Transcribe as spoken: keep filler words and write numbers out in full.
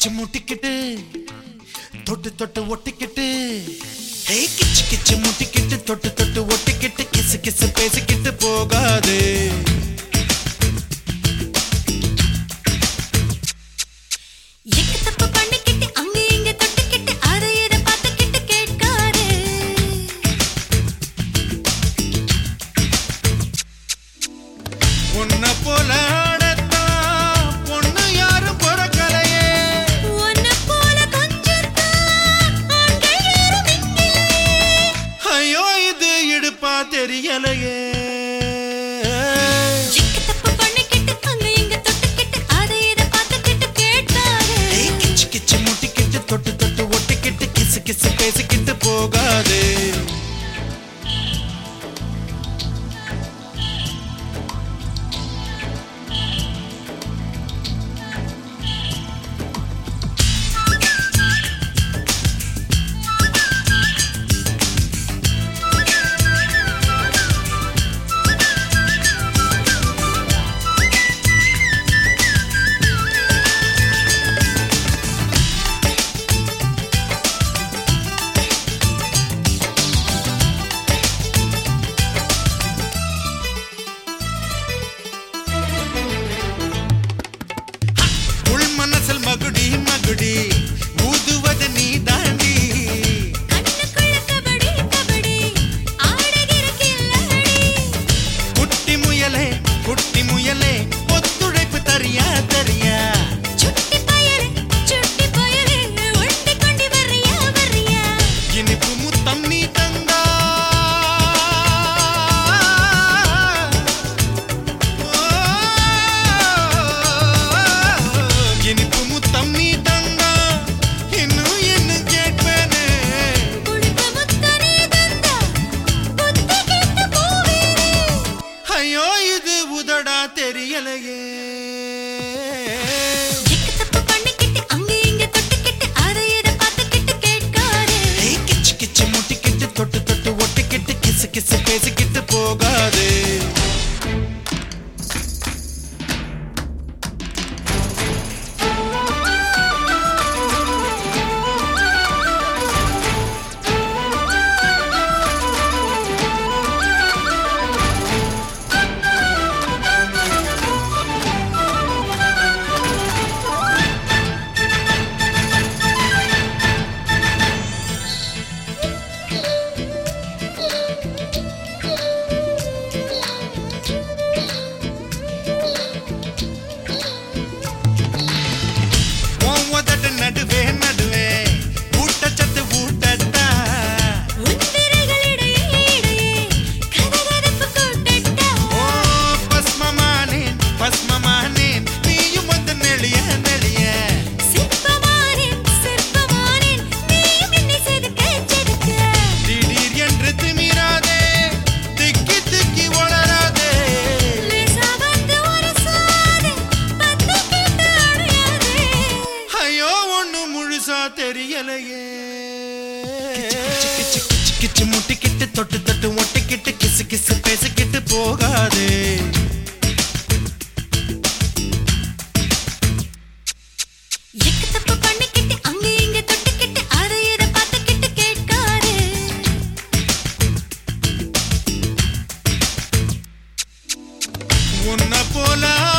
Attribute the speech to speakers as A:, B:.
A: கிச்சு முட்டிக்கிட்டு தொட்டு தொட்டு ஒட்டிக்கிட்டு ஏய் கிச்சு கிச்சு முட்டிக்கிட்டு தொட்டு தொட்டு ஒட்டிக்கிட்டு கிசு கிசு பேசிக்கிட்டு போகாது உன்ன போல ஆடத்தான் பொண்ணு யாரும் பொறக்கலையே உன்ன போல கொஞ்சத்தான் ஆண்கள் யாரும் இங்கில்லையே ஐயோ இது இடுப்பா தெரியலையே சிக்கு தப்பு பண்ணிக்கிட்டு அங்க இங்க தொட்டுக்கிட்டு அதை இதை பார்த்துக்கிட்டு கேட்காதே கிச்சு கிச்சு முட்டிக்கிட்டு தொட்டு தொட்டு ஒட்டிக்கிட்டு கிசு கிசு பேசிக்கிட்டு போகாது மகுடி மகுடி ஊதுவது நீ தாண்டி கண்ணுக்குள்ள கபடி கபடி ஆடுகிற கில்லடி குட்டி முயலே குட்டி முயலே ஒத்துழைப்பு தரியா தரியா சுட்டி பயலே சுட்டி பயலே ஒட்டி கொண்டு வரியா வரியா இனிப்பு முத்தம் நீ தந்தா இனிப்பு தம்மி தந்தா இன்னும் என்ன கேட்பேனே குளிக்க முத்தனே தந்தா புத்தி கேட்டு போவேனே ஐயோ இது உதடா தெரியலையே சிக்கு தப்பு பண்ணிக்கிட்டு அங்க இங்க தொட்டுக்கிட்டு அதை இதை பார்த்துக்கிட்டு கேட்காதே கிச்சு கிச்சு முட்டிக்கிட்டு தொட்டு தொட்டு ஒட்டிக்கிட்டு கிசு கிசு பேசிக்கிட்டு போகாது நடுவே நடுவே ஊட்டச்சத்து ஊட்டட்டா உன்விரல்களிடையே இடையே கதகதப்பு கூட்டட்டா ஓ பஸ்மமானேன் பஸ்மமானேன் நீயும் வந்து நெளிய நெளிய சிற்பமானேன் சிற்பமானேன் நீயும் என்னை செதுக்க செதுக்க திடீர் என்று திமிராதே திக்கி திக்கி ஒளராதே லேசா வந்து ஒரு சாதே பத்து கிட்ட அடையாதே ஐயோ முழுசா தெரியலையே கிச்சு கிச்சு கிச்சு முட்டிக்கிட்டு தொட்டு தொட்டு ஒட்டிக்கிட்டு கிசு கிசு பேசிக்கிட்டு போகாதே சிக்கு தப்பு பண்ணிக்கிட்டு அங்க இங்க தொட்டுக்கிட்டு அதை இதை பார்த்துக்கிட்டு கேட்காதே உன்ன போல